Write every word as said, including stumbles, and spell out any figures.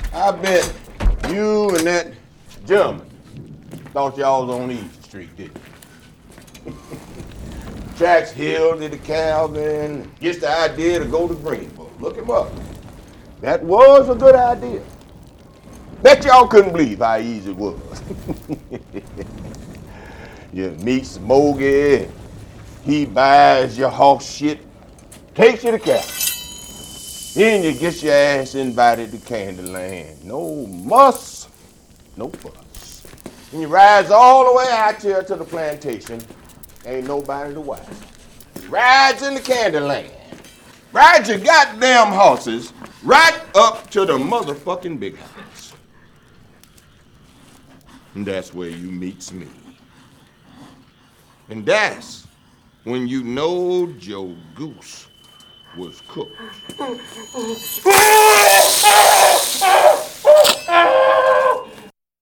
I bet you and that gentleman thought y'all was on East Street, didn't you? Tracks Hill to the Calvin, gets the idea to go to Greenville. Look him up. That was a good idea. Bet y'all couldn't believe how easy it was. You meet Smokey, he buys your horse shit, takes you to Calvin. Then you get your ass invited to Candyland. No muss, no fuss. And you rides all the way out here to the plantation. Ain't nobody to watch. Rides in the Candyland. Rides your goddamn horses right up to the motherfucking big house. And that's where you meets me. And that's when you know Joe Goose was cooked.